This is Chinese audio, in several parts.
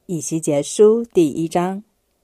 以西结书第1章。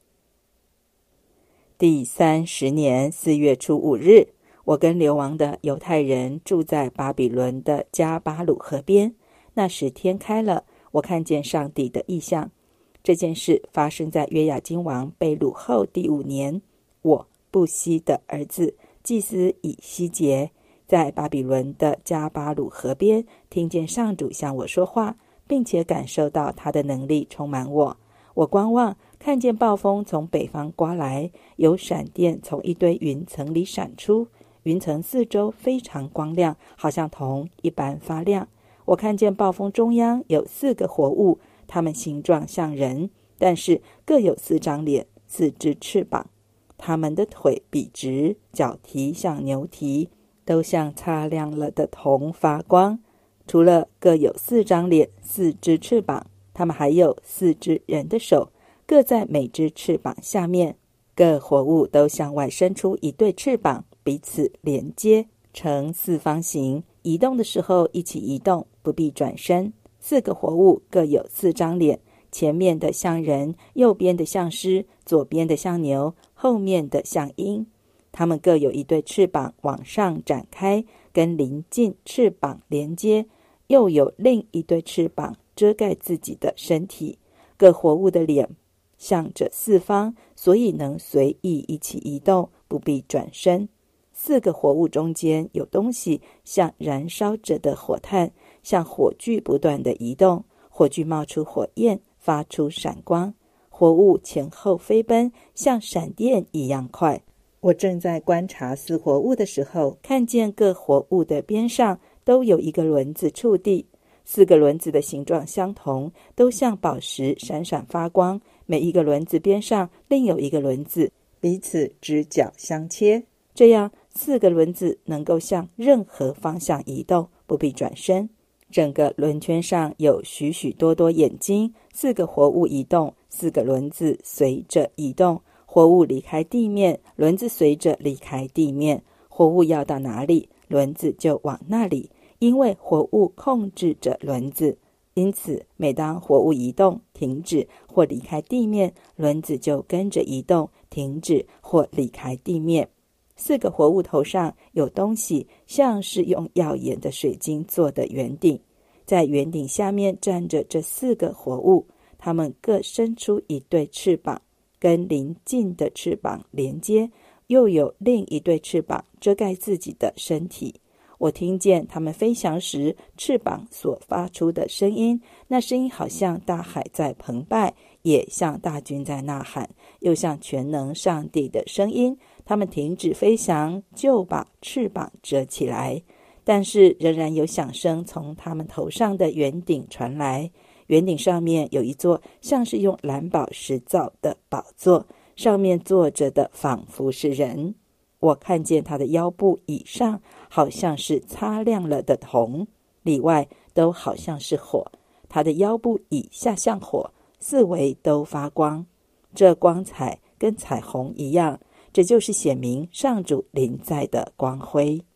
第30年4月初5日，我跟流亡的犹太人住在巴比伦的加巴鲁河边。那时天开了，我看见上帝的异象。这件事发生在约雅斤王被掳后第5年。我布西的儿子祭司以西结在巴比伦的加巴鲁河边听见上主向我说话，并且感受到他的能力充满我。我观望，看见暴风从北方刮来，有闪电从一堆云层里闪出，云层四周非常光亮，好像铜一般发亮。我看见暴风中央有4个活物，它们形状像人，但是各有4张脸，4只翅膀。它们的腿笔直，脚蹄像牛蹄，都像擦亮了的铜发光。除了各有4张脸，4只翅膀，它们还有4只人的手，各在每只翅膀下面。各活物都向外伸出一对翅膀，彼此连接成4方形，移动的时候一起移动，不必转身。4个活物各有4张脸，前面的像人，右边的像狮，左边的像牛，后面的像鹰。它们各有一对翅膀往上展开，跟邻近翅膀连接，又有另一对翅膀遮盖自己的身体。各活物的脸向着4方，所以能随意一起移动，不必转身。4个活物中间有东西像燃烧着的火炭，像火炬不断的移动，火炬冒出火焰，发出闪光，活物前后飞奔，像闪电一样快。我正在观察4活物的时候，看见各活物的边上都有一个轮子触地，4个轮子的形状相同，都像宝石闪闪发光，每一个轮子边上另有一个轮子，彼此直角相切，这样4个轮子能够向任何方向移动，不必转身。整个轮圈上有许许多多眼睛，4个活物移动，4个轮子随着移动，活物离开地面，轮子随着离开地面，活物要到哪里，轮子就往那里，因为活物控制着轮子。因此每当活物移动、停止或离开地面，轮子就跟着移动、停止或离开地面。4个活物头上有东西，像是用耀眼的水晶做的圆顶，在圆顶下面站着这4个活物，它们各伸出一对翅膀，跟邻近的翅膀连接，又有另一对翅膀遮盖自己的身体。我听见它们飞翔时翅膀所发出的声音，那声音好像大海在澎湃，也像大军在呐喊，又像全能上帝的声音。它们停止飞翔，就把翅膀折起来，但是仍然有响声从它们头上的圆顶传来。圆顶上面有一座像是用蓝宝石造的宝座，上面坐着的仿佛是人。我看见他的腰部以上好像是擦亮了的铜，里外都好像是火，他的腰部以下像火，四围都发光，这光彩跟彩虹一样，这就是显明上主临在的光辉。